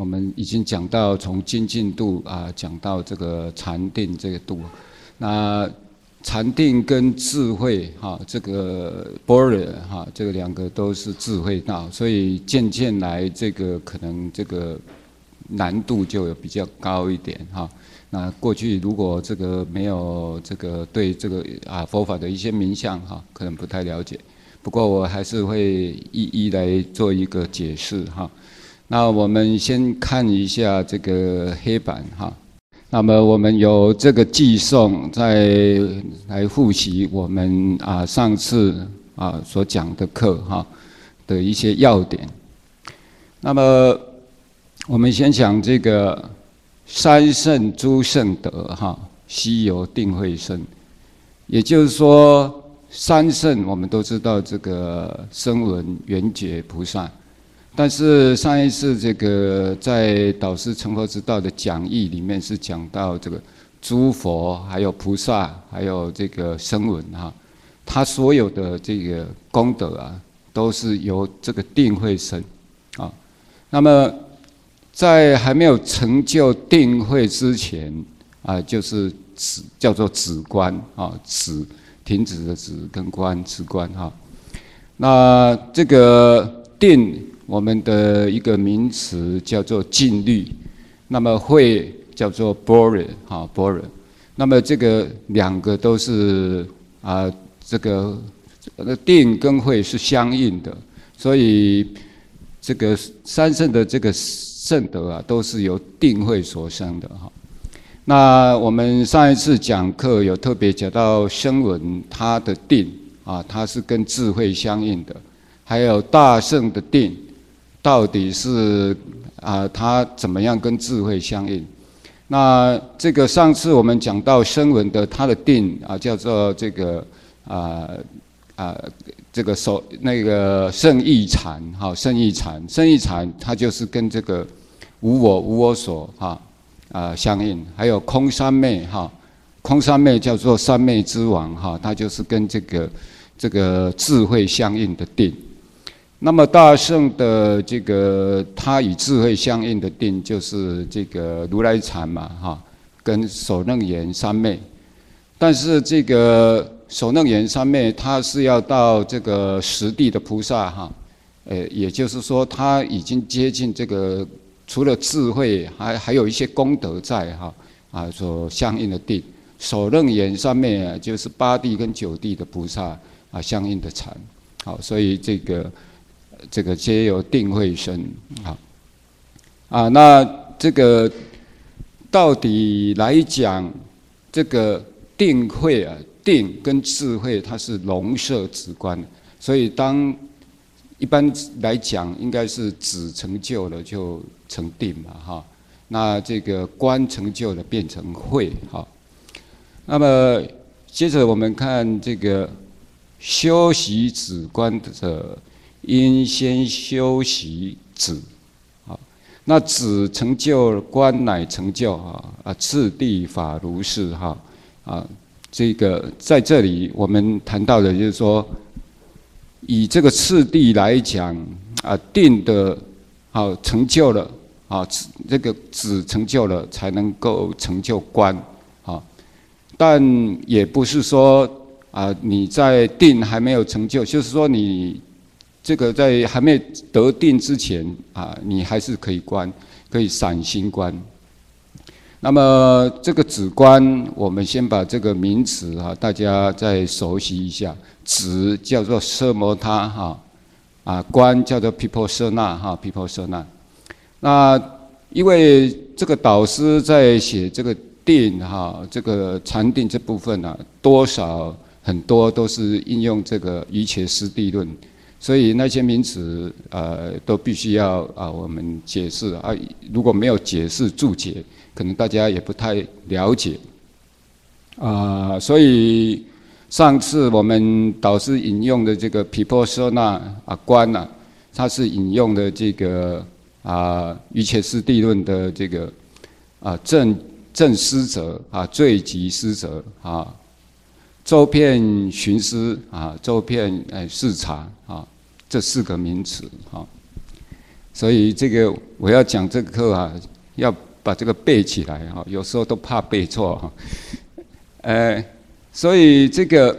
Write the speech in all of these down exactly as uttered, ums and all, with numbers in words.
我们已经讲到从精进度啊，讲到这个禅定这个度。那禅定跟智慧哈，这个般若哈，这个两个都是智慧道，所以渐渐来这个可能这个难度就有比较高一点哈。那过去如果这个没有这个对这个啊佛法的一些名相哈，可能不太了解。不过我还是会一一来做一个解释哈。那我们先看一下这个黑板哈。那么我们有这个寄送，再来复习我们啊上次啊所讲的课哈的一些要点。那么我们先讲这个三圣诸圣德哈，悉由定慧生，也就是说。三圣我们都知道这个声闻缘觉菩萨，但是上一次这个在导师成佛之道的讲义里面是讲到这个诸佛还有菩萨还有这个声闻哈，他所有的这个功德啊都是由这个定慧生啊。那么在还没有成就定慧之前啊，就是止叫做止观啊止。停止的止跟观止观哈，那这个定我们的一个名词叫做静虑，那么慧叫做般若哈般若，那么这个两个都是啊、呃、这个定跟慧是相应的，所以这个三圣的这个圣德啊都是由定慧所生的哈。那我们上一次讲课有特别讲到声闻它的定啊，它是跟智慧相应的，还有大圣的定，到底是啊它怎么样跟智慧相应？那这个上次我们讲到声闻的它的定啊，叫做这个啊啊这个手那个圣意禅哈，圣意禅，圣意禅它就是跟这个无我无我所哈。啊，相应，还有空三昧哈，空三昧叫做三昧之王哈，它就是跟这个这个智慧相应的定。那么大圣的这个它与智慧相应的定，就是这个如来禅嘛哈，跟首楞严三昧。但是这个首楞严三昧，它是要到这个实地的菩萨哈，呃，也就是说，它已经接近这个。除了智慧，还还有一些功德在哈啊所相应的定，首楞严三昧啊，就是八地跟九地的菩萨啊相应的禅，好，所以这个这个皆由定慧生啊啊，那这个到底来讲，这个定慧啊，定跟智慧它是笼摄直观的，所以当一般来讲，应该是止成就了就成定嘛，哈。那这个观成就了变成慧，哈。那么接着我们看这个修习止观者，应先修习止，好。那止成就观乃成就啊啊，次第法如是哈啊。这个在这里我们谈到的就是说。以这个次第来讲啊，定的啊成就了啊，这个止成就了才能够成就观啊，但也不是说啊你在定还没有成就，就是说你这个在还没得定之前啊，你还是可以观，可以散心观。那么这个止观，我们先把这个名词啊，大家再熟悉一下。止叫做奢摩他哈，啊观叫做毗婆舍那哈，毗婆舍那。那因为这个导师在写这个定哈，这个禅定这部分啊，多少很多都是应用这个瑜伽师地论，所以那些名词呃都必须要啊我们解释啊，如果没有解释注解，可能大家也不太了解啊，所以。上次我们导师引用的这个毗婆舍那啊观啊，它是引用的这个啊瑜伽师地论的这个啊正正师者啊最极师者啊周遍寻思啊周遍哎视察啊这四个名词啊。 所以这个我要讲这个课啊，要把这个背起来哈，有时候都怕背错哈。呃，所以这个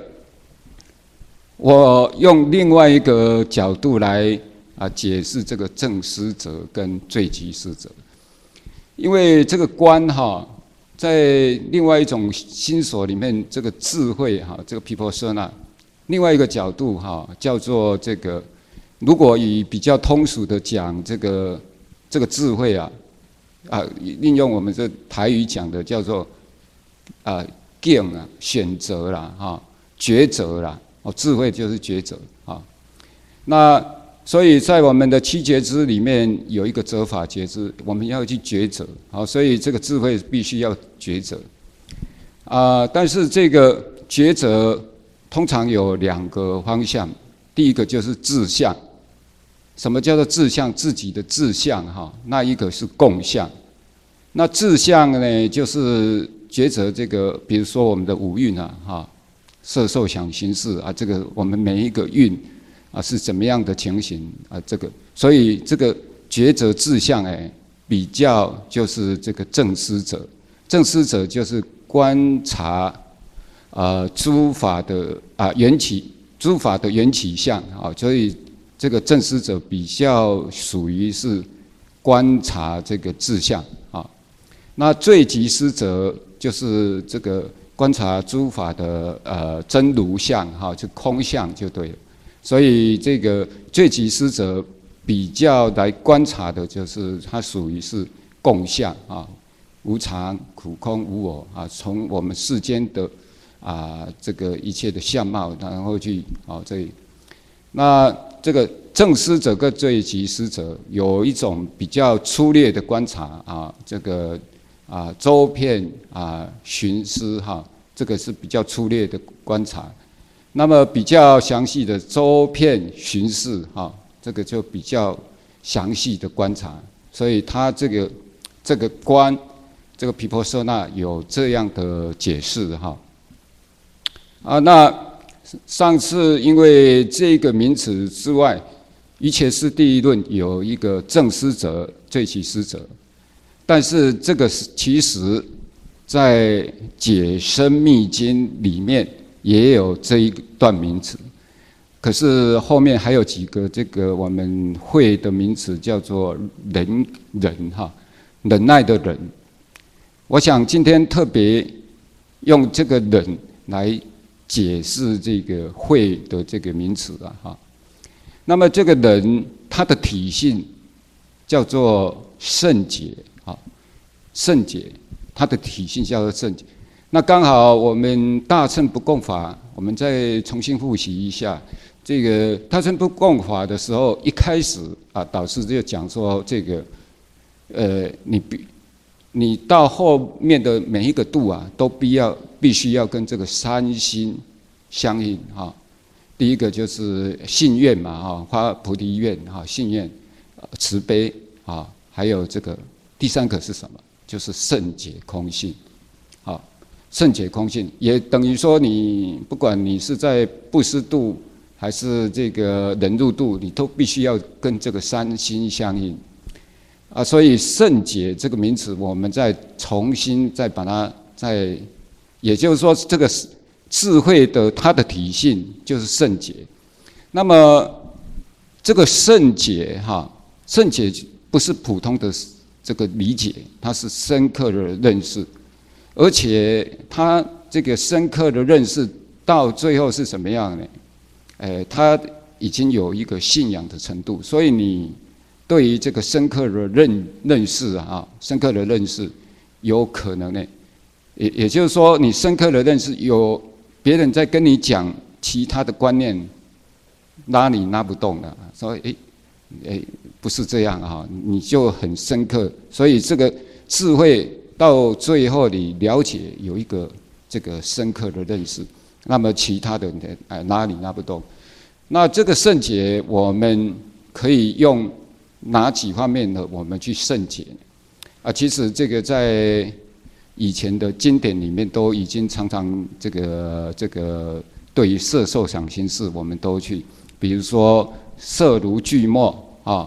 我用另外一个角度来啊解释这个正思则跟最极思则，因为这个观哈，在另外一种心所里面，这个智慧哈，这个毗婆舍那，另外一个角度哈，叫做这个。如果以比较通俗的讲，这个这个智慧啊，啊，利用我们这台语讲的叫做啊，拣啊，选择啦，哈，抉择啦，哦，智慧就是抉择啊。那所以在我们的七觉支里面有一个择法觉支，我们要去抉择，好，所以这个智慧必须要抉择啊。但是这个抉择通常有两个方向，第一个就是志向。什么叫做志向？自己的志向哈，那一个是共向。那志向呢，就是抉择这个，比如说我们的五蕴啊，哈，色受想行识啊，这个我们每一个蕴啊是怎么样的情形啊？这个，所以这个抉择志向哎，比较就是这个正思则。正思则就是观察啊诸法的啊缘起，诸法的缘起相啊，所以。这个正思则比较属于是观察这个志向啊，那最极思则就是这个观察诸法的呃真如相哈，就空相就对了。所以这个最极思则比较来观察的就是它属于是共相啊，无常、苦、空、无我啊，从我们世间的啊这个一切的相貌，然后去啊这里。那这个正思则跟最极思则有一种比较粗略的观察啊，这个啊周遍啊寻思哈，这个是比较粗略的观察。那么比较详细的周遍巡视哈，这个就比较详细的观察。所以他这个这个观这个毗婆舍那有这样的解释哈。啊，那。上次因为这个名词之外，一切是第一论有一个正思则、最极思则，但是这个其实在解深密经里面也有这一段名词，可是后面还有几个这个我们会的名词叫做忍忍哈，忍耐的忍。我想今天特别用这个忍来。解释这个慧的这个名词啊，哈。那么这个人他的体性叫做圣洁啊，圣洁，他的体性叫做圣洁。那刚好我们大乘不共法，我们再重新复习一下。这个大乘不共法的时候，一开始啊，导师就讲说这个，呃，你必。你到后面的每一个度啊，都必要必须要跟这个三心相应哈。第一个就是信愿嘛哈，发菩提愿哈，信愿、慈悲啊，还有这个第三个是什么？就是圣解空性。好，圣解空性也等于说你不管你是在布施度还是这个忍辱度，你都必须要跟这个三心相应。啊，所以圣解这个名词，我们再重新再把它再，也就是说，这个智慧的它的体性就是圣解。那么这个圣解哈，圣解不是普通的这个理解，它是深刻的认识，而且它这个深刻的认识到最后是什么样呢？呃，它已经有一个信仰的程度，所以你。对于这个深刻的认认识啊，深刻的认识，有可能呢，也也就是说，你深刻的认识，有别人在跟你讲其他的观念，拉你拉不动了，说诶诶不是这样啊，你就很深刻，所以这个智慧到最后你了解有一个这个深刻的认识，那么其他的哎拉你拉不动，那这个圣解我们可以用。哪几方面的我们去圣解啊？其实这个在以前的经典里面都已经常常这个这个对于色受想行识，我们都去，比如说色如锯末啊，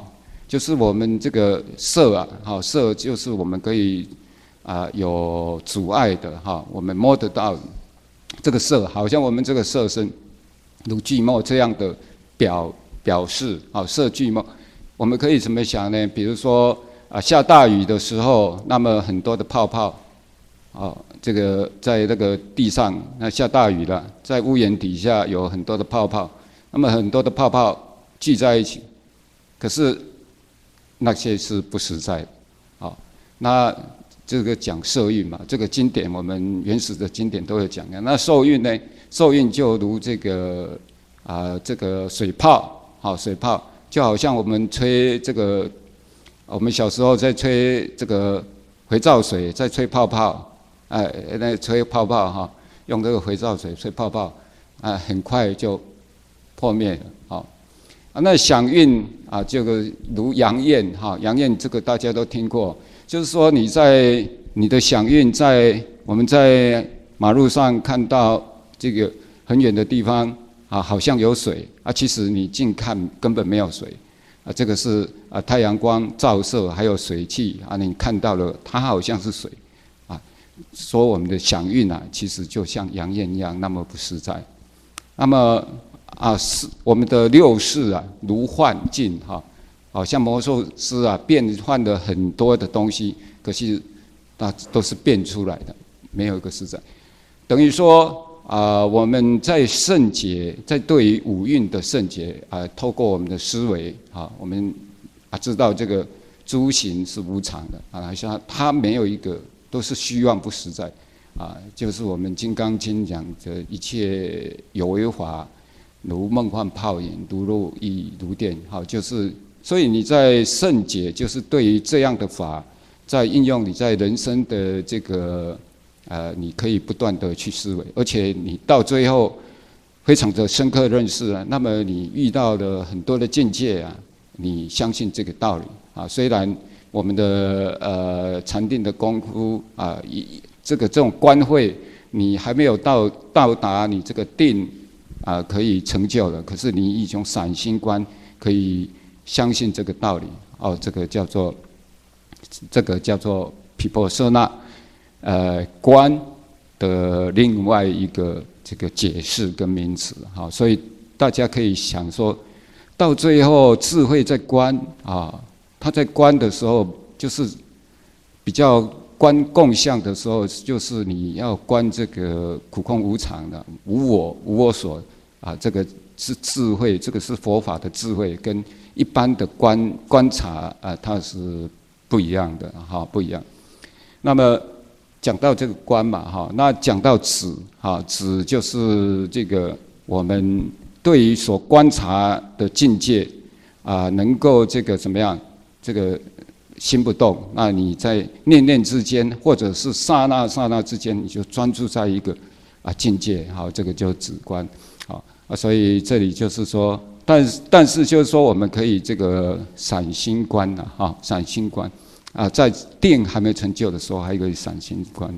就是我们这个色啊，好色就是我们可以啊、有阻碍的哈，我们摸得到这个色，好像我们这个色身如巨墨这样的表表示，好色巨墨，我们可以怎么想呢？比如说啊下大雨的时候，那么很多的泡泡，哦，这个在那个地上，那下大雨了，在屋檐底下有很多的泡泡，那么很多的泡泡聚在一起，可是那些是不实在的，好，那这个讲受孕嘛，这个经典我们原始的经典都有讲的。那受孕呢，受孕就如这个啊、呃、这个水泡，好水泡，就好像我们吹这个，我们小时候在吹这个肥皂水，在吹泡泡，哎，那吹泡泡哈，用这个肥皂水吹泡泡，啊，很快就破灭了，好。啊，那响应啊，这个如阳焰哈，阳焰这个大家都听过，就是说你在你的响应在我们在马路上看到这个很远的地方啊，好像有水啊，其实你近看根本没有水啊，这个是啊太阳光照射还有水汽啊，你看到了它好像是水啊，说我们的响应啊，其实就像阳焰一样那么不实在，那么。啊，是我们的六识啊，如幻境哈，好像魔术师啊变换了很多的东西，可是那都是变出来的，没有一个实在。等于说啊、呃，我们在圣洁，在对于五蕴的圣洁啊、呃，透过我们的思维啊，我们啊知道这个诸行是无常的啊，像它没有一个都是虚妄不实在啊，就是我们《金刚经》讲的一切有为法。如梦幻泡影，如露亦如电，好，就是所以你在圣洁，就是对于这样的法，在应用你在人生的这个呃，你可以不断的去思维，而且你到最后非常的深刻认识啊，那么你遇到了很多的境界啊，你相信这个道理啊，虽然我们的呃禅定的功夫啊，这个这种观慧，你还没有到到达你这个定。啊，可以成就了。可是你一种散心观，可以相信这个道理。哦，这个叫做，这个叫做毗婆舍那，呃，观的另外一个这个解释跟名词。好，所以大家可以想说，到最后智慧在观啊，他在观的时候，就是比较观共相的时候，就是你要观这个苦空无常的无我无我所。啊，这个是智慧，这个是佛法的智慧，跟一般的观观察啊，它是不一样的哈，不一样。那么讲到这个观嘛哈，那讲到止哈，止就是这个我们对于所观察的境界啊，能够这个怎么样？这个心不动，那你在念念之间，或者是刹那刹那之间，你就专注在一个啊境界，好，这个就止观。啊，所以这里就是说，但是但是就是说，我们可以这个散心观呐，哈，散心观啊，在定还没成就的时候，还可以散心观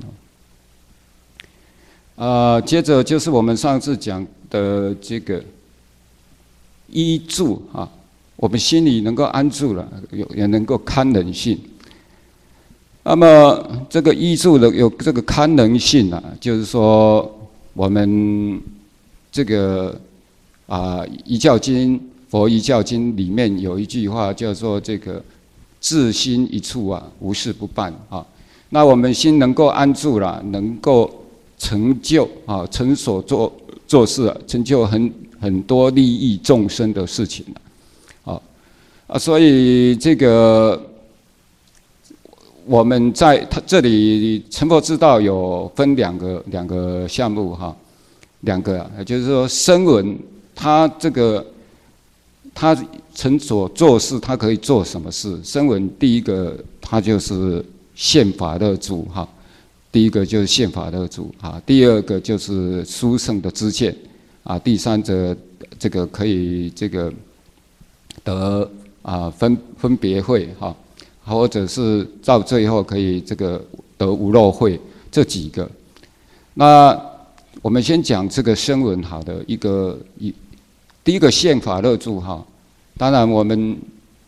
哦。啊，接着就是我们上次讲的这个依住啊，我们心里能够安住了，有也能够堪忍性。那么这个依住的有这个堪忍性啊，就是说我们。这个啊，《遗教经》佛《遗教经》里面有一句话叫做“这个自心一处啊，无事不办”啊。那我們心能夠安住了，能夠成就啊，成所做做事啊，成就很很多利益众生的事情啊。啊，所以这个我们在它这里成佛之道有分两个两个项目哈，两个啊，就是说声闻，他这个他成所做事，他可以做什么事？声闻第一个，他就是现法乐主哈，第一个就是现法乐主啊，第二个就是殊胜的知见啊，第三者这个可以这个得啊分分别慧哈，或者是到最后可以这个得无漏慧，这几个。那我们先讲这个声闻好的一个一第一个现法乐住哈，当然我们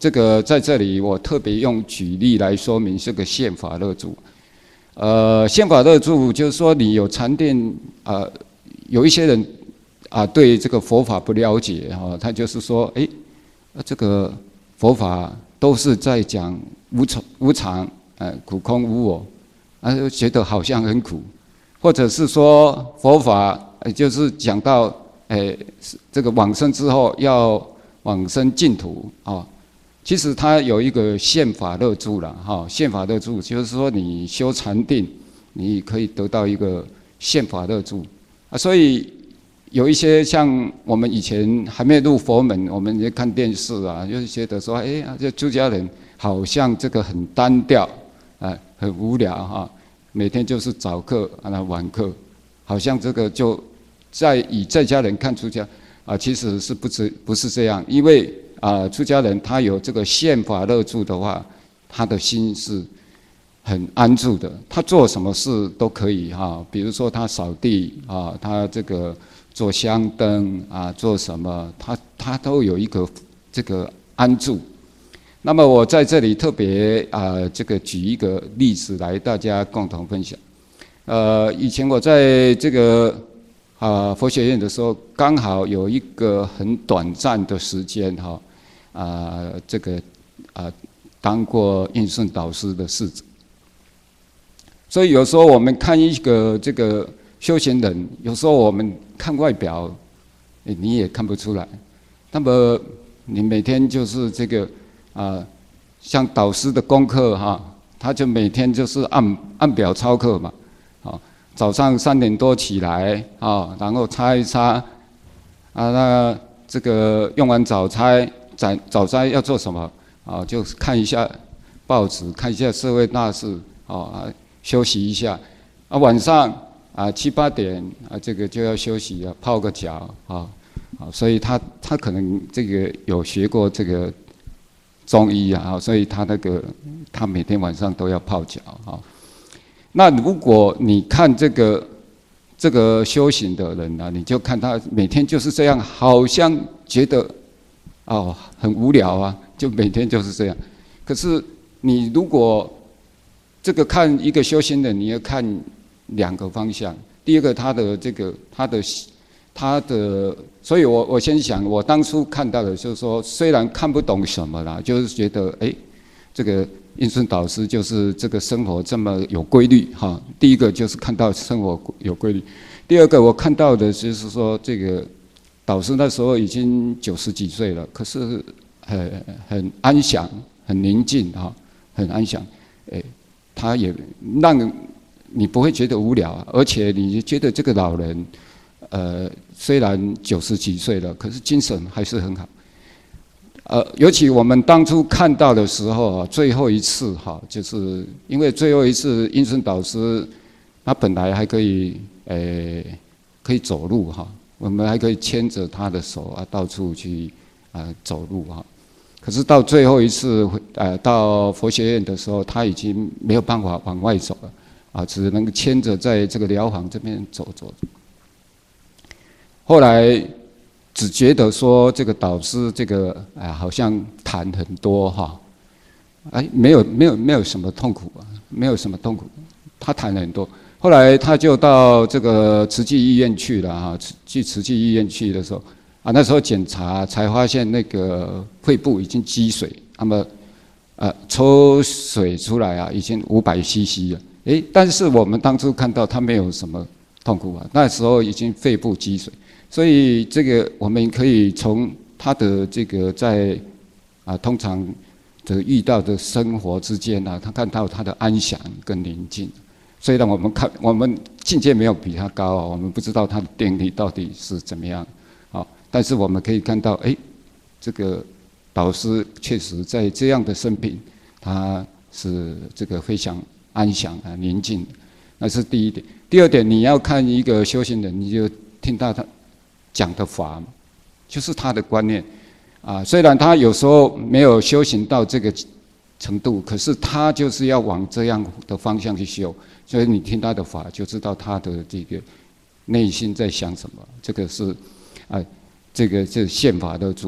这个在这里我特别用举例来说明这个宪法乐住。呃，宪法乐住就是说你有禅定，呃，有一些人啊对这个佛法不了解哈、哦，他就是说，哎，这个佛法都是在讲无常、无常，呃，苦空无我，啊，就觉得好像很苦，或者是说佛法就是讲到，哎，这个往生之后要往生净土啊。哦，其实它有一个宪法乐住了哈，宪法乐住就是说你修禅定，你可以得到一个宪法乐住啊。所以有一些像我们以前还没入佛门，我们也看电视啊，就是觉得说，哎，这出家人好像这个很单调啊，很无聊哈，每天就是早课啊晚课，好像这个就在以在家人看出家啊，其实是不是不是这样，因为啊，出家人他有这个宪法乐住的话，他的心是很安住的，他做什么事都可以哈。比如说他扫地啊，他这个做香灯啊，做什么，他他都有一个这个安住。那么我在这里特别啊，这个举一个例子来大家共同分享。呃，以前我在这个啊佛学院的时候，刚好有一个很短暂的时间哈。啊，这个啊，当过印顺导师的侍者，所以有时候我们看一个这个修行人，有时候我们看外表，你也看不出来。那么你每天就是这个啊，像导师的功课哈，他就每天就是按按表操课嘛，啊，早上三点多起来啊，然后擦一擦，啊，那这个用完早差。早早斋要做什么啊？就看一下报纸，看一下社会大事啊，休息一下。啊，晚上啊七八点啊，这个就要休息了，泡个脚啊啊。所以他他可能这个有学过这个中医啊，所以他那个他每天晚上都要泡脚啊。那如果你看这个这个修行的人啊，你就看他每天就是这样，好像觉得。哦，很无聊啊，就每天就是这样。可是你如果这个看一个修行人，你要看两个方向。第一个，他的这个他的他的，所以我我先想，我当初看到的就是说，虽然看不懂什么啦，就是觉得哎，这个印顺导师就是这个生活这么有规律哈。第一个就是看到生活有规律，第二个我看到的就是说这个。导师那时候已经九十几岁了，可是很很安详，很宁静啊，很安详。哎，他也让你不会觉得无聊，而且你觉得这个老人，呃，虽然九十几岁了，可是精神还是很好。呃，尤其我们当初看到的时候啊，最后一次哈，就是因为最后一次印顺导师，他本来还可以，呃，可以走路哈。我们还可以牵着他的手啊，到处去啊、呃、走路哈。可是到最后一次呃到佛学院的时候，他已经没有办法往外走了啊，只能牵着在这个疗房这边走走。后来只觉得说这个导师这个啊、呃、好像谈很多哈，哎没有没有没有什么痛苦啊，没有什么痛苦，他谈了很多。后来他就到这个慈济医院去了哈，去慈济医院去的时候，啊那时候检查才发现那个肺部已经积水，那么呃抽水出来啊，已经五百 C C 了，诶，但是我们当初看到他没有什么痛苦啊，那时候已经肺部积水，所以这个我们可以从他的这个在啊通常的遇到的生活之间啊，他看到他的安详跟宁静。虽然我们看我们境界没有比他高啊，我们不知道他的定力到底是怎么样，啊，但是我们可以看到，哎，这个导师确实在这样的生平，他是这个非常安详啊宁静，那是第一点。第二点，你要看一个修行人，你就听到他讲的法，就是他的观念啊，虽然他有时候没有修行到这个程度，可是他就是要往这样的方向去修。所以你听他的法，就知道他的这个内心在想什么。这个是，啊、呃，这个是宪法乐住。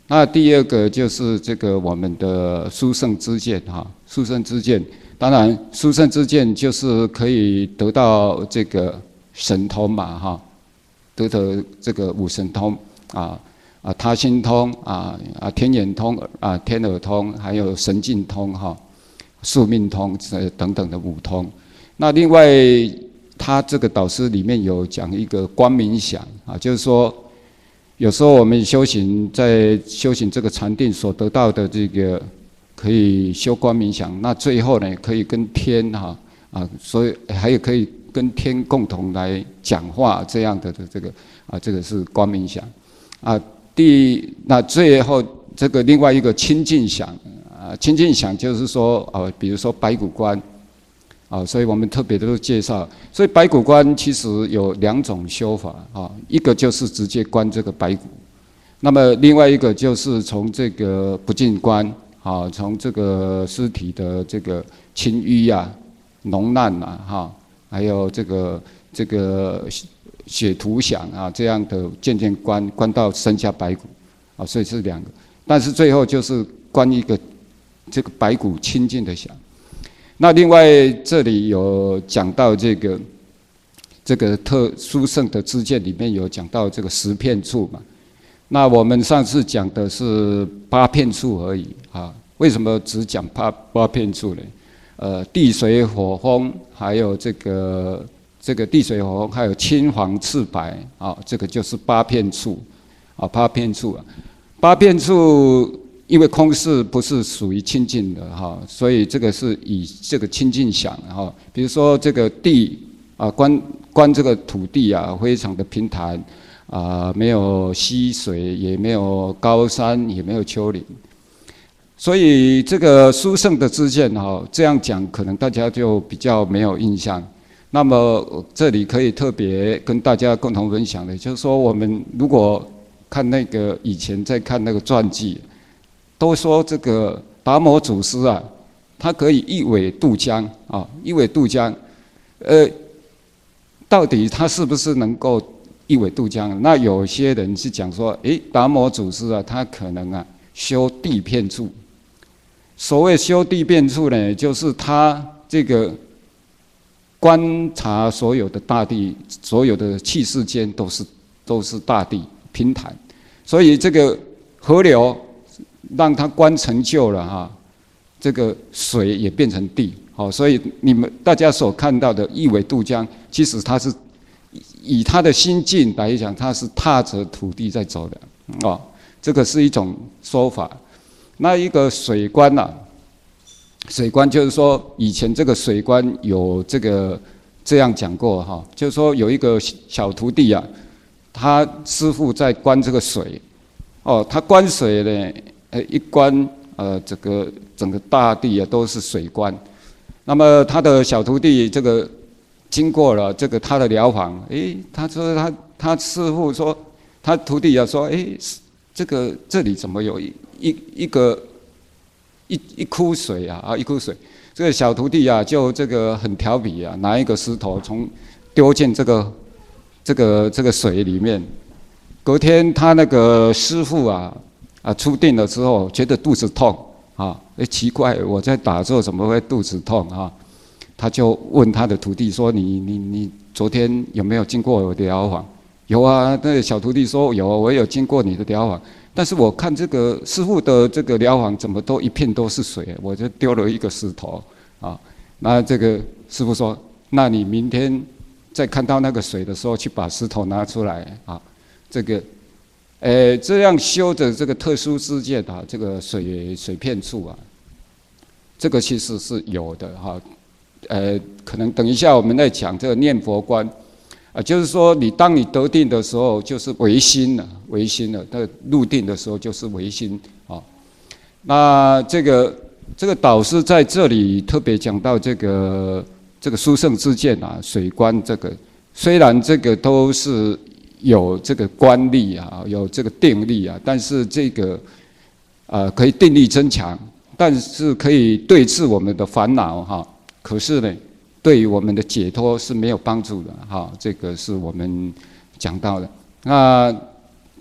那第二个就是这个我们的殊胜知见哈，殊胜知见，当然殊胜知见就是可以得到这个神通嘛哈，得到这个五神通啊啊他心通啊啊天眼通啊天耳通，还有神境通哈，宿命通等等的五通。那另外他这个导师里面有讲一个光明想啊，就是说。有时候我们修行，在修行这个禅定所得到的这个，可以修光明想，那最后呢，可以跟天哈啊，所以还有可以跟天共同来讲话这样的的这个啊，这个是光明想啊。第那最后这个另外一个清净想啊，清净想就是说啊，比如说白骨观。啊，所以我们特别都介绍。所以白骨观其实有两种修法啊，一个就是直接观这个白骨，那么另外一个就是从这个不净观啊，从这个尸体的这个清淤啊、脓烂啊，哈，还有这个这个血图想啊这样的渐渐观观到剩下白骨啊，所以是两个，但是最后就是观一个这个白骨清净的想。那另外这里有讲到这个这个特殊胜的知见里面有讲到这个十片处嘛，那我们上次讲的是八片处而已啊，为什么只讲八八片处呢？呃，地水火风，还有这个这个地水火风，还有青黄赤白啊，这个就是八片处啊，八片处啊，八片处。因为空是不是属于清净的哈，所以这个是以这个清净想哈。比如说这个地啊，观观这个土地啊，非常的平坦啊，没有溪水，也没有高山，也没有丘陵，所以这个殊胜的知见哈，这样讲可能大家就比较没有印象。那么这里可以特别跟大家共同分享的，就是说我们如果看那个以前在看那个传记。都说这个达摩祖师啊，他可以一苇渡江啊，一苇渡江，呃，到底他是不是能够一苇渡江？那有些人是讲说，诶，达摩祖师啊，他可能啊修地片处。所谓修地片处呢，就是他这个观察所有的大地，所有的气世间都是都是大地平坦，所以这个河流。让他观成就了哈，这个水也变成地，好，所以你们大家所看到的一苇渡江，其实他是以他的心境来讲，他是踏着土地在走的，哦，这个是一种说法。那一个水观呐、啊，水观就是说以前这个水观有这个这样讲过哈，就是说有一个小徒弟啊，他师父在观这个水，哦，他观水呢。呃，一观呃，这个整个大地啊都是水观。那么他的小徒弟这个经过了这个他的疗房，诶，他说他他师父说，他徒弟啊说，诶，这个这里怎么有一一一个一一窟水啊啊一窟水？这个小徒弟啊就这个很调皮啊，拿一个石头从丢进这个这个这个水里面。隔天他那个师父啊。啊，出定了之后觉得肚子痛啊，哎，奇怪，我在打坐怎么会肚子痛啊？他就问他的徒弟说：“你你你昨天有没有经过我的疗房？”有啊，那个小徒弟说：“有，我有经过你的疗房，但是我看这个师父的这个疗房怎么都一片都是水，我就丢了一个石头啊。”那这个师父说：“那你明天再看到那个水的时候，去把石头拿出来啊，这个。”呃，这样修的这个特殊知见啊，这个水水片处啊，这个其实是有的哈。呃，可能等一下我们在讲这个念佛观啊，就是说你当你得定的时候，就是唯心了，唯心了。那入定的时候就是唯心啊。那这个这个导师在这里特别讲到这个这个殊胜知见啊，水观这个，虽然这个都是。有这个观力啊，有这个定力啊，但是这个呃可以定力增强，但是可以对治我们的烦恼哈。可是呢，对于我们的解脱是没有帮助的哈。这个是我们讲到的。那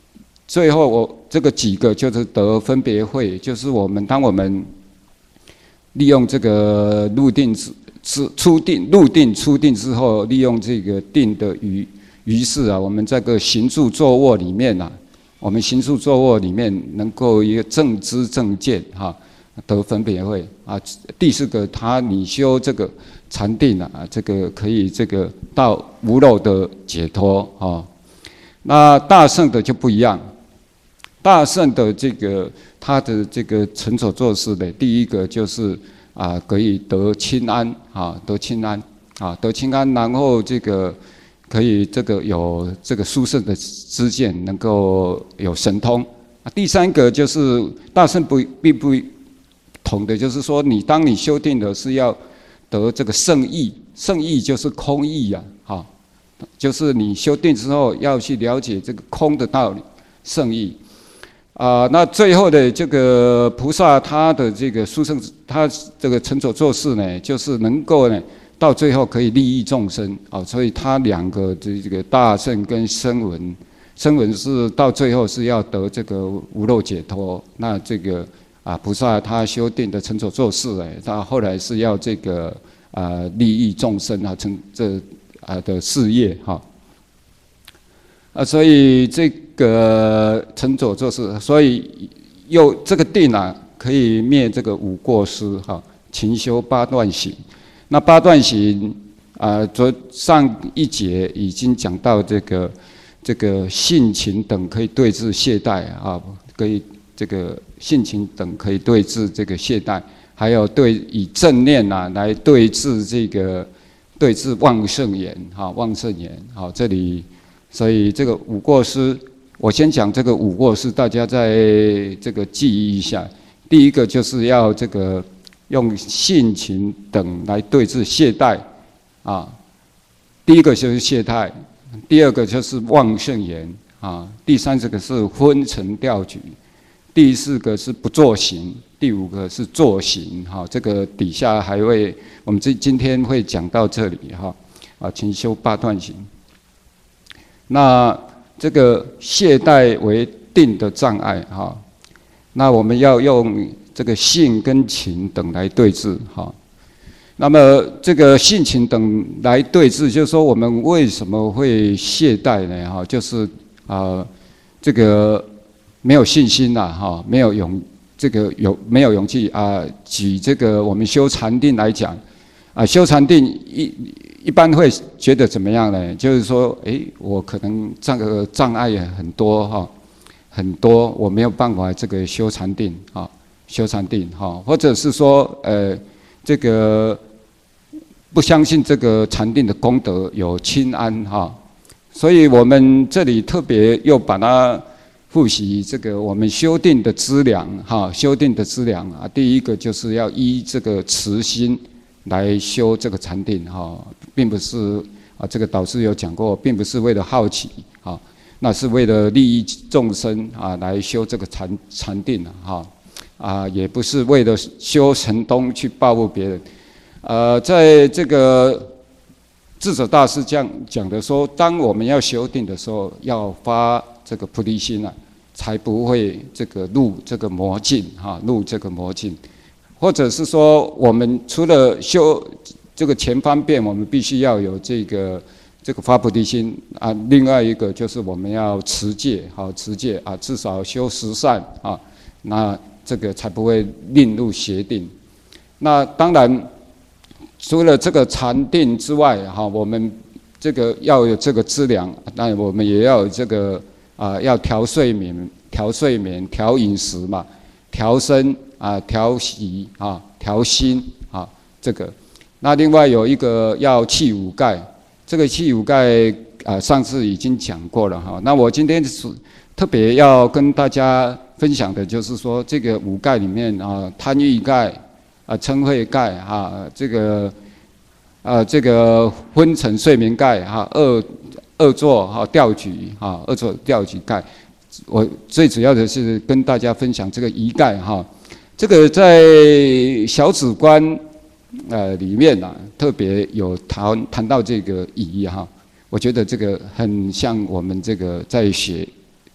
最后我这个几个就是得分别会，就是我们当我们利用这个入定之之初定入定初定之后，利用这个定的于于是啊，我们这个行住坐卧里面啊，我们行住坐卧里面能够一个正知正见哈。得分别会啊，第四个，他你修这个禅定啊，这个可以这个到无漏的解脱啊。那大圣的就不一样，大圣的这个他的这个成所做事的，第一个就是啊，可以得清安啊，得清安啊，得清安，然后这个可以这个有这个殊胜的知见，能够有神通啊。第三个就是大圣不并不。同的就是说，你当你修定的是要得这个圣意，圣意就是空意呀，哈，就是你修定之后要去了解这个空的道理，圣意啊、呃。那最后的这个菩萨他的这个殊胜，他这个成所做事呢，就是能够呢到最后可以利益众生啊、哦，所以他两个的这个大圣跟声闻，声闻是到最后是要得这个无漏解脱，那这个。啊，菩萨他修定的成所做事哎，他后来是要这个啊、呃、利益众生啊，成这啊的事业哈。啊，所以这个成所做事，所以又这个定啊，可以灭这个五过失哈，勤修八段行。那八段行啊，昨上一节已经讲到这个这个性情等可以对治懈怠啊，可以。这个性情等可以对治这个懈怠，还有对以正念啊来对治这个对治妄圣言哈，妄圣言好，这里所以这个五过失，我先讲这个五过失，大家在这个记忆一下。第一个就是要这个用性情等来对治懈怠啊，第一个就是懈怠，第二个就是妄圣言啊，第三个是昏沉掉举。第四个是不作行，第五个是作行，哈，这个底下还会，我们这今天会讲到这里哈，啊，勤修八段行。那这个懈怠为定的障碍哈，那我们要用这个性跟情等来对治哈。那么这个性情等来对治，就是说我们为什么会懈怠呢？哈，就是啊、呃，这个。没有信心呐，哈，没有勇，这个有没有勇气啊？举这个我们修禅定来讲，啊，修禅定一一般会觉得怎么样呢？就是说，哎，我可能这个障碍也很多哈，很多我没有办法这个修禅定啊，修禅定哈，或者是说，呃，这个不相信这个禅定的功德有清安哈，所以我们这里特别又把它。复习这个我们修订的资粮哈，修订的资粮啊，第一个就是要依这个慈心来修这个禅定哈，并不是啊，这个导师有讲过，并不是为了好奇啊，那是为了利益众生啊来修这个禅禅定哈啊，也不是为了修神通去报复别人，呃，在这个智者大师这样讲的说，当我们要修定的时候，要发。这个菩提心啊，才不会这个入这个魔境哈，入这个魔境，或者是说，我们除了修这个前方便，我们必须要有这个这个发菩提心啊。另外一个就是我们要持戒，好持戒啊，至少修十善啊，那这个才不会令入邪定。那当然，除了这个禅定之外，哈，我们这个要有这个资粮，那我们也要有这个。啊，要调睡眠、调睡眠、调饮食嘛，调身啊、调息啊、调心啊，这个。那另外有一个要气五盖，这个气五盖啊，上次已经讲过了哈。那我今天是特别要跟大家分享的，就是说这个五盖里面啊，贪欲盖啊、嗔恚盖啊，这个啊这个昏沉睡眠盖哈，恶。恶作哈调举哈，恶作调举盖，我最主要的是跟大家分享这个仪盖哈，这个在小止观呃里面啊，特别有谈谈到这个仪哈，我觉得这个很像我们这个在学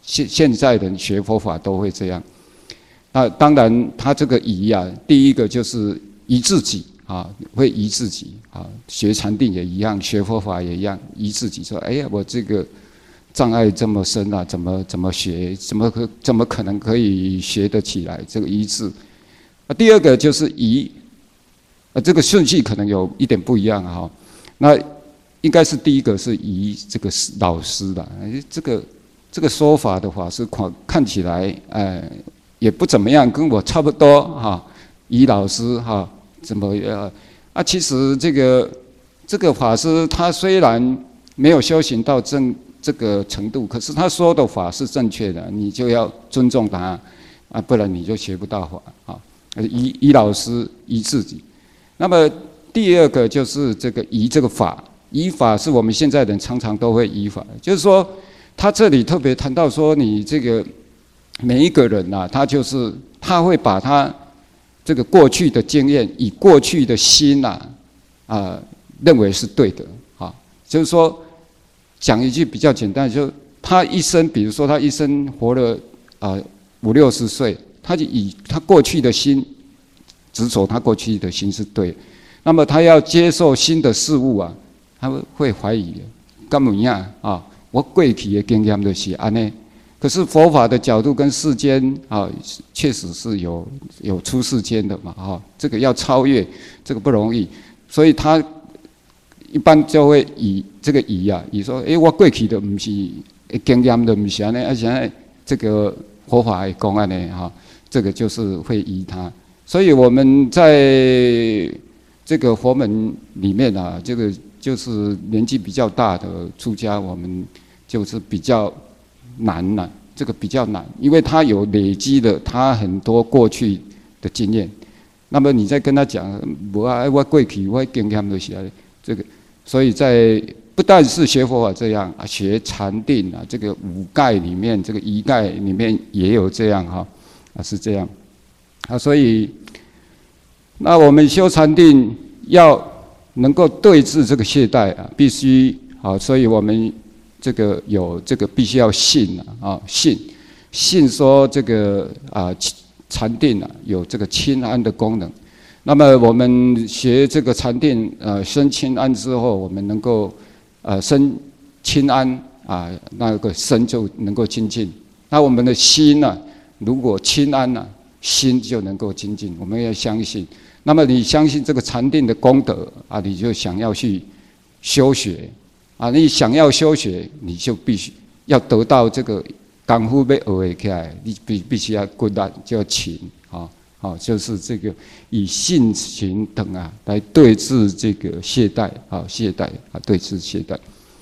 现现在人学佛法都会这样。那当然，他这个疑啊，第一个就是疑自己啊，会疑自己啊。学禅定也一样，学佛法也一样，疑自己说：哎呀，我这个障碍这么深啊，怎么怎么学，怎么可怎么可能可以学得起来？这个疑字。啊，第二个就是疑，啊，这个顺序可能有一点不一样哈。那应该是第一个是疑这个老师的，这个这个说法的法师看看起来，哎。也不怎么样，跟我差不多哈。疑老师哈，怎么呃啊？其实这个这个法师他虽然没有修行到正这个程度，可是他说的法是正确的，你就要尊重他啊，不然你就学不到法啊。疑疑老师，疑自己。那么第二个就是这个疑这个法，疑法是我们现在人常常都会疑法，就是说他这里特别谈到说你这个。每一个人呐、啊，他就是他会把他这个过去的经验，以过去的心呐、啊，啊、呃，认为是对的啊。就是说，讲一句比较简单，就他一生，比如说他一生活了啊五六十岁，他就以他过去的心执着，他过去的心是对。那么他要接受新的事物啊，他会怀疑，干么样啊？我过去的经验就是安尼。可是佛法的角度跟世间啊，确实是有有出世间的嘛，哈，这个要超越，这个不容易，所以他一般就会以这个疑啊，以说，诶，我过去的不是经验的不是安尼，而且这个佛法还讲安尼哈，这个就是会疑他，所以我们在这个佛门里面啊，这个就是年纪比较大的出家，我们就是比较。难呐、啊，这个比较难，因为他有累积了他很多过去的经验。那么你再跟他讲，我啊，我过去我经验就是这个，所以在不但是学佛法这样啊，学禅定啊，这个五盖里面，这个一盖里面也有这样哈，啊是这样啊，所以那我们修禅定要能够对治这个懈怠啊，必须啊，所以我们。这个有这个必须要信啊，啊信信说这个啊禅定啊有这个清安的功能。那么我们学这个禅定，呃生清安之后，我们能够呃生清安啊，那个身就能够精进。那我们的心呢、啊，如果清安了、啊，心就能够精进。我们要相信。那么你相信这个禅定的功德啊，你就想要去修学。啊，你想要修学，你就必须要得到这个功夫要学起来，你必必须要骨力就要勤啊，啊，就是这个以信行等啊来对治这个懈怠啊，懈怠啊，对治懈怠。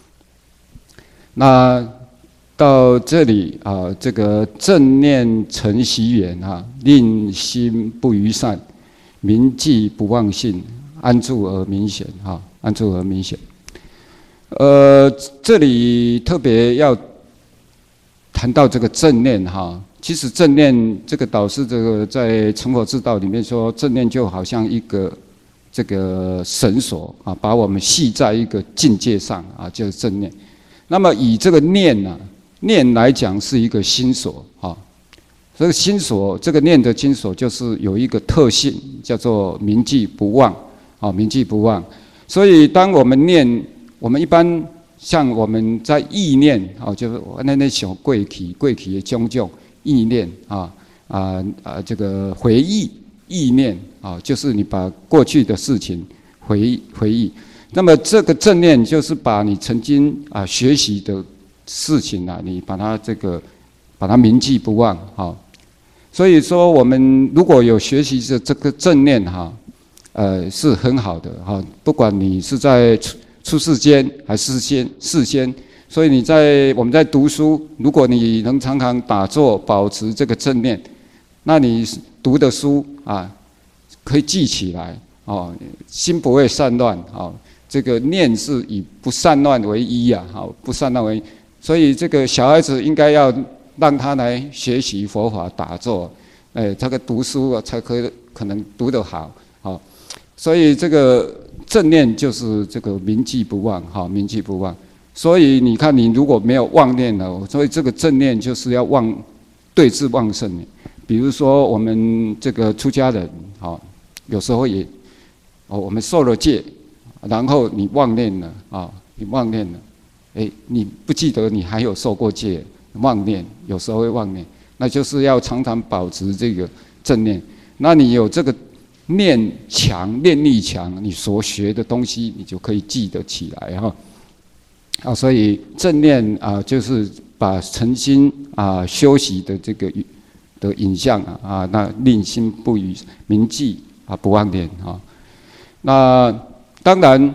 那到这里啊，这个正念成习缘啊，令心不于善，铭记不忘性，安住而明显啊，安住而明显。呃，这里特别要谈到这个正念哈。其实正念这个导师这个在成佛之道里面说，正念就好像一个这个绳索啊，把我们系在一个境界上啊，就是正念。那么以这个念呢、啊，念来讲是一个心锁啊。这个心锁，这个念的心锁就是有一个特性，叫做铭记不忘啊，铭记不忘。所以当我们念。我们一般像我们在意念啊，就是那那想过去过去的种种意念啊啊啊，这个回忆意念啊，就是你把过去的事情回回忆。那么这个正念就是把你曾经啊学习的事情啊，你把它这个把它铭记不忘啊。所以说，我们如果有学习这这个正念哈，呃是很好的哈，不管你是在出世间还是先世间，所以你在我们在读书，如果你能常常打坐，保持这个正念，那你读的书啊，可以记起来哦，心不会散乱哦。这个念是以不散乱为一啊，好，不散乱为一。所以这个小孩子应该要让他来学习佛法打坐，哎，这个读书啊才可以可能读得好，好，所以这个。正念就是这个铭记不忘，哈，铭记不忘。 所以你看，你如果没有妄念了，所以这个正念就是要妄对治妄生。比如说我们这个出家人，啊，有时候也，哦，我们受了戒，然后你妄念了啊，你妄念了，哎，你不记得你还有受过戒，妄念有时候会妄念，那就是要常常保持这个正念。那你有这个念强、念力强，你所学的东西你就可以记得起来哈。啊，所以正念啊，就是把诚心啊修习的这个的影像啊，啊，那令心不渝铭记啊，不忘念啊。那当然，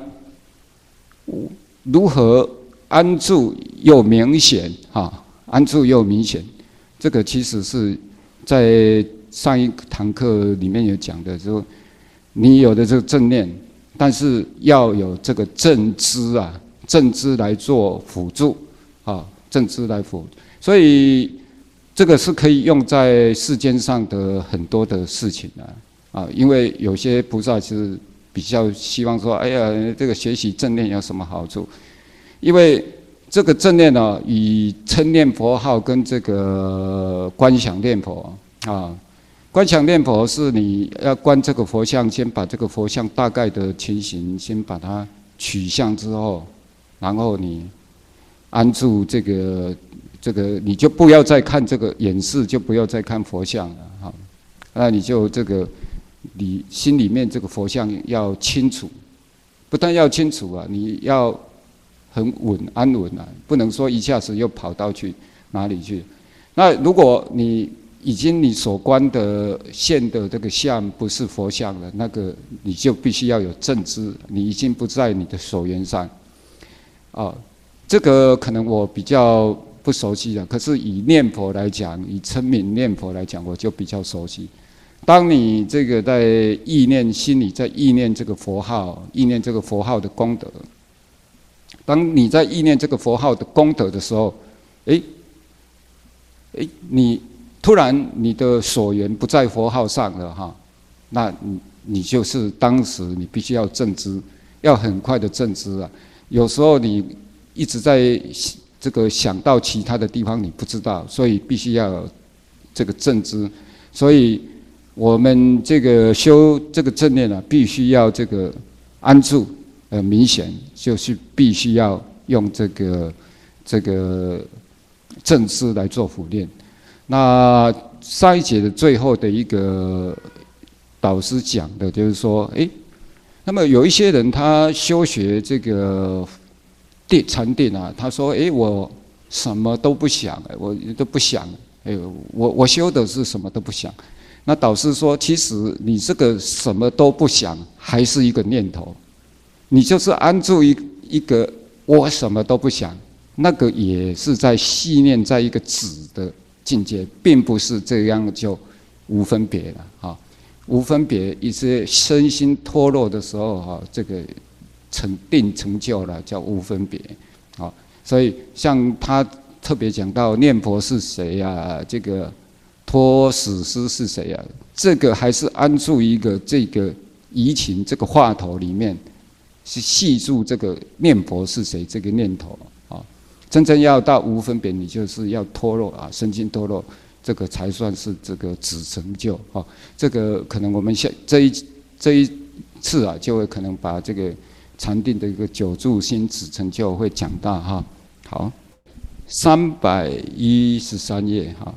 如何安住又明显啊？安住又明显，这个其实是在上一堂课里面有讲的，说你有的这个正念，但是要有这个正知啊。正知来做辅助，啊，正知来辅，所以这个是可以用在世间上的很多的事情啊，啊，因为有些菩萨是比较希望说，哎呀，这个学习正念有什么好处？因为这个正念呢，与称念佛号跟这个观想念佛啊，观想念佛是你要观这个佛像，先把这个佛像大概的情形先把它取像之后。然后你安住这个这个，你就不要再看这个眼视，就不要再看佛像了哈。那你就这个，你心里面这个佛像要清楚，不但要清楚啊，你要很稳安稳啊，不能说一下子又跑到去哪里去。那如果你已经你所观的现的这个相不是佛像了，那个你就必须要有正知，你已经不在你的所缘上。啊，这个可能我比较不熟悉了。可是以念佛来讲，以称名念佛来讲，我就比较熟悉。当你这个在意念心里在意念这个佛号，意念这个佛号的功德，当你在意念这个佛号的功德的时候，哎，哎，你突然你的所缘不在佛号上了哈，那你你就是当时你必须要正知，要很快的正知啊。有时候你一直在这个想到其他的地方，你不知道，所以必须要有这个正知。所以我们这个修这个正念啊，必须要这个安住，呃，明显就是必须要用这个这个正知来做辅练。那上一节的最后的一个导师讲的就是说，哎。那么有一些人他修学这个定禅定啊，他说：“哎，我什么都不想，我都不想，哎，我我修的是什么都不想。”那导师说：“其实你这个什么都不想，还是一个念头，你就是安住一一个我什么都不想，那个也是在细念在一个止的境界，并不是这样就无分别了啊。”无分别，一些身心脱落的时候，哈，这个成定成就了，叫无分别，啊，所以像他特别讲到念佛是谁呀、啊？这个托死尸是谁呀、啊？这个还是安住一个这个移情这个话头里面，是系住这个念佛是谁这个念头啊。真正要到无分别，你就是要脱落啊，身心脱落。这个才算是这个止成就啊！这个可能我们下这一这一次啊，就会可能把这个禅定的一个九住心止成就会讲到哈。好，三百一十三页哈。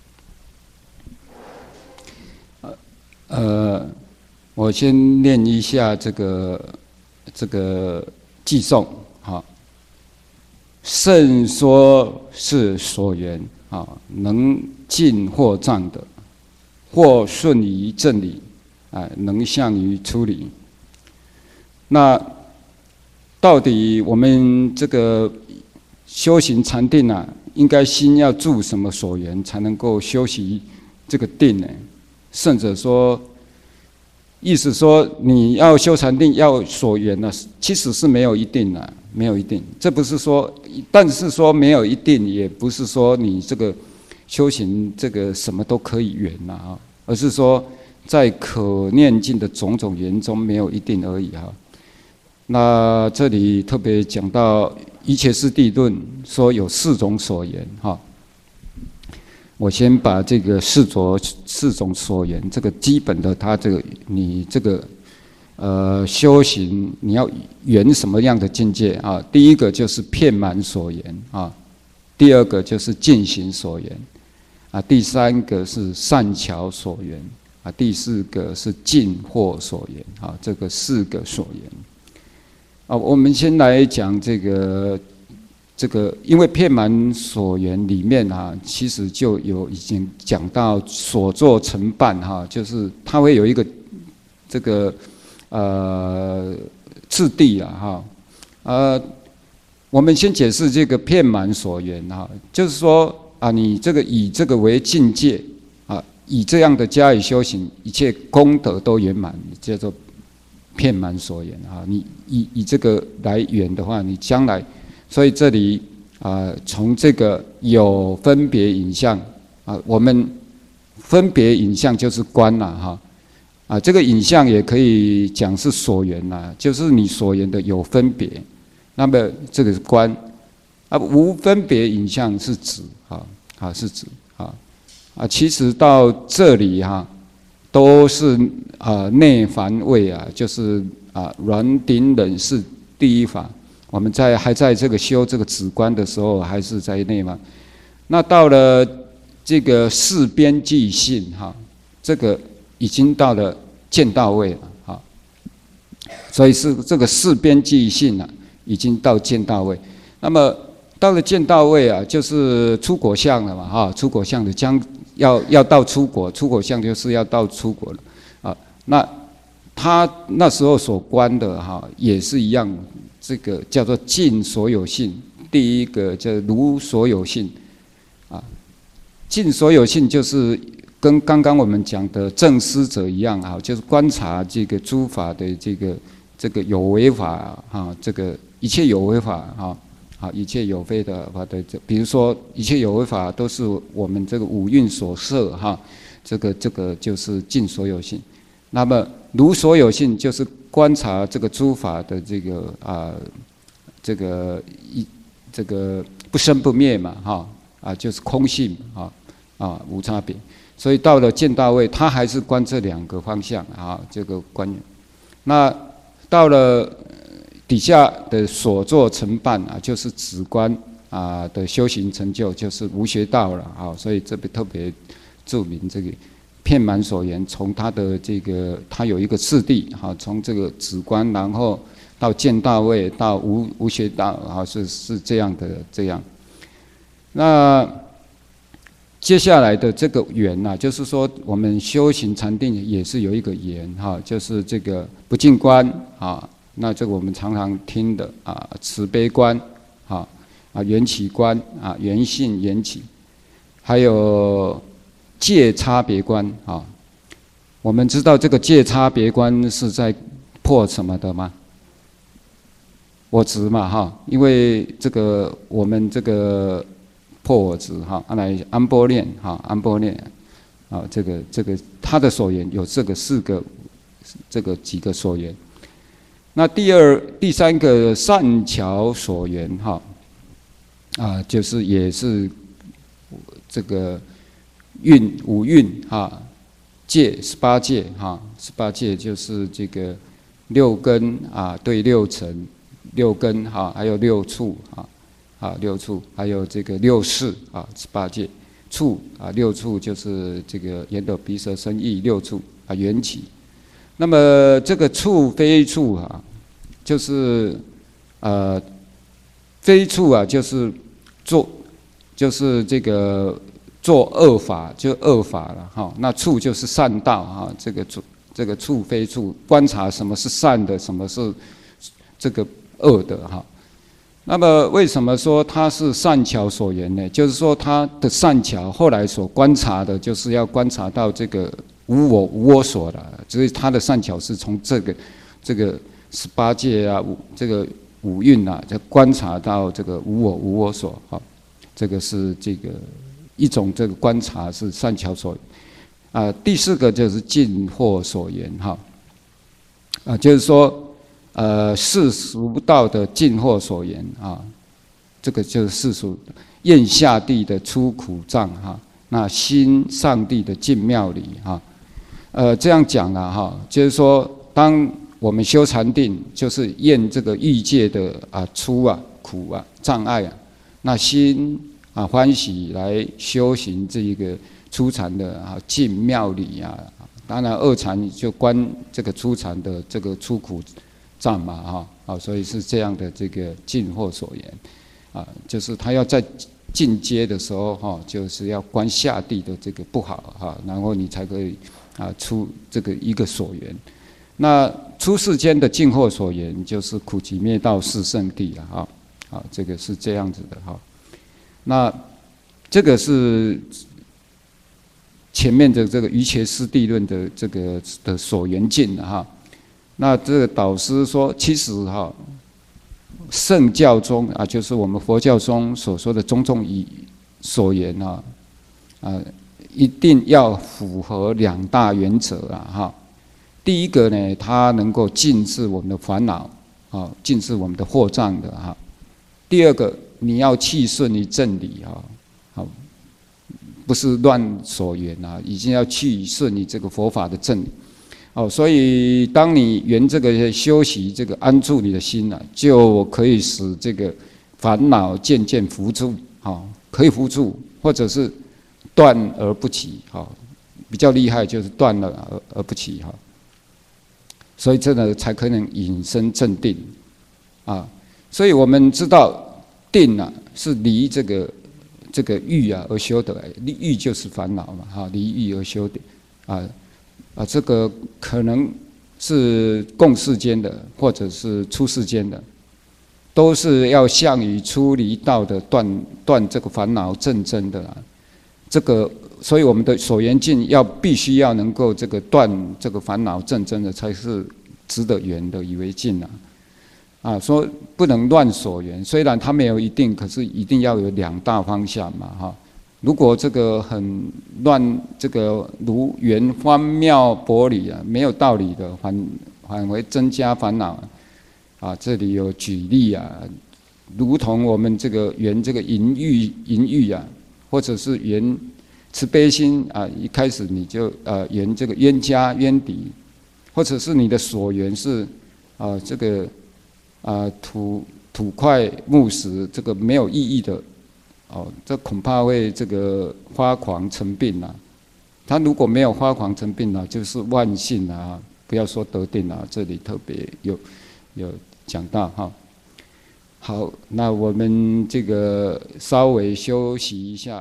呃，我先念一下这个这个偈颂哈。圣说是所缘啊，能尽或障的，或顺于正理，啊，能向于出离。那到底我们这个修行禅定啊，应该心要住什么所缘，才能够修习这个定呢？甚者说，意思说你要修禅定要所缘呢，其实是没有一定的，没有一定。这不是说，但是说没有一定，也不是说你这个。修行这个什么都可以圆呐啊，而是说在可念境的种种缘中没有一定而已哈。那这里特别讲到一切四谛论说有四种所缘哈。我先把这个四种四种所缘这个基本的，它这个你这个呃修行你要圆什么样的境界啊？第一个就是遍满所缘啊，第二个就是尽行所缘啊，第三个是善巧所缘啊，第四个是尽惑所缘啊，这个四个所缘啊，我们先来讲这个。这个因为遍满所缘里面啊，其实就有已经讲到所作成办哈，就是它会有一个这个呃次第啊哈，呃，我们先解释这个遍满所缘哈，就是说啊，你这个以这个为境界啊，以这样的加以修行，一切功德都圆满，叫做遍满所缘啊。你以以这个来圆的话，你将来。所以这里啊、呃，从这个有分别影像啊，我们分别影像就是观啦哈啊，这个影像也可以讲是所缘啦，就是你所缘的有分别，那么这个是观啊，无分别影像是指啊啊是指啊啊，其实到这里哈、啊，都是啊内凡位啊，就是啊软顶忍是第一法。我们在还在这个修这个止观的时候，还是在内嘛。那到了这个四边际性哈，这个已经到了见到位了哈。所以是这个四边际性啊，已经到见到位。那么到了见到位啊，就是出果相了嘛哈，出果相的将要要到出果，出果相就是要到出果了啊。那他那时候所观的哈，也是一样。这个叫做尽所有性，第一个叫如所有性，啊，尽所有性就是跟刚刚我们讲的正思者一样啊，就是观察这个诸法的这个这个有为法啊，这个一切有为法啊，啊一切有非的法的，比如说一切有为法都是我们这个五蕴所摄哈，这个这个就是尽所有性，那么如所有性就是观察这个诸法的这个啊、呃，这个一这个不生不灭嘛，哈啊，就是空性啊啊无差别。所以到了见到位，他还是观这两个方向啊，这个观念。那到了底下的所作成办啊，就是止观啊的修行成就，就是无学道了啊。所以这边特别注明这个。遍满所缘，从他的这个，他有一个次第，哈，从这个止观，然后到见到位，到无无学道，啊，是是这样的这样。那接下来的这个缘呐、啊，就是说我们修行禅定也是有一个缘，哈，就是这个不净观啊，那这个我们常常听的啊，慈悲观，啊啊缘起观啊，缘性缘起，还有。界差别观啊，我们知道这个界差别观是在破什么的吗？我执嘛哈，因为这个我们这个破我执哈，来安波念哈，安波念啊，这个这个它的所缘有这个四个这个几个所缘。那第二、第三个善巧所缘哈，啊，就是也是这个。蕴五蕴哈，界十八界哈，十八界就是这个六根啊，对六尘，六根哈，还有六处啊，啊六处，还有这个六识啊，十八界处啊，六处就是这个眼耳鼻舌身意六处啊缘起。那么这个处非处啊，就是呃非处啊，就是做就是这个。做恶法就恶法了哈，那处就是善道哈，这个处这个处非处，观察什么是善的，什么是这个恶的哈。那么为什么说它是善巧所缘呢？就是说它的善巧后来所观察的，就是要观察到这个无我无我所的，所以它的善巧是从这个这个十八界啊，五这个五蕴啊，就观察到这个无我无我所哈，这个是这个。一种这个观察是善巧所缘，啊，第四个就是尽惑所缘哈，啊，就是说，呃，世俗道的尽惑所缘啊， 这个就是世俗愿下地的出苦障哈，那兴上帝的进庙里哈。呃，这样讲了哈，就是说，当我们修禅定，就是验这个欲界的啊出啊苦啊障碍啊，那心啊欢喜来修行这一个初禅的啊进庙里啊。当然二禅就观这个初禅的这个出苦障嘛哈，啊，所以是这样的这个进或所言啊，就是他要在进阶的时候哈，就是要观下地的这个不好哈，然后你才可以。啊，出这个一个所缘，那出世间的尽惑所缘，就是苦集灭道四圣谛了哈。好，这个是这样子的哈。那这个是前面的这个瑜伽师地论的这个的所缘尽了哈。那这个导师说，其实哈，圣教中啊，就是我们佛教中所说的种种以所缘啊，啊。一定要符合两大原则啊！哈，第一个呢，它能够禁止我们的烦恼，啊，禁止我们的惑障的哈。第二个，你要气顺于正理啊，好，不是乱所缘啊，已经要气顺于这个佛法的正理。哦，所以当你缘这个修习，这个安住你的心呢、啊，就可以使这个烦恼渐渐伏住，好，可以伏住，或者是。断而不起，哈，比较厉害就是断了而而不起，哈，所以这个才可能引申正定，啊，所以我们知道定啊是离这个这个欲啊而修的，欲就是烦恼嘛，哈，离欲而修的，啊啊，这个可能是共世间的，或者是出世间的，都是要向于出离道的断断这个烦恼正真的啦。这个，所以我们的所缘境要必须要能够这个断这个烦恼正真的，才是值得缘的以为境啊！啊，说不能乱所缘，虽然它没有一定，可是一定要有两大方向嘛，哈！如果这个很乱，这个如缘荒谬薄理啊，没有道理的，反反为增加烦恼啊！这里有举例啊，如同我们这个缘这个淫欲淫欲啊。或者是缘慈悲心啊，一开始你就呃缘这个冤家冤敌，或者是你的所缘是啊这个啊土土块木石这个没有意义的哦，这恐怕会这个发狂成病啊。他如果没有发狂成病啊，就是万幸啊，不要说得定啊，这里特别有有讲到哈。好，那我们这个稍微休息一下。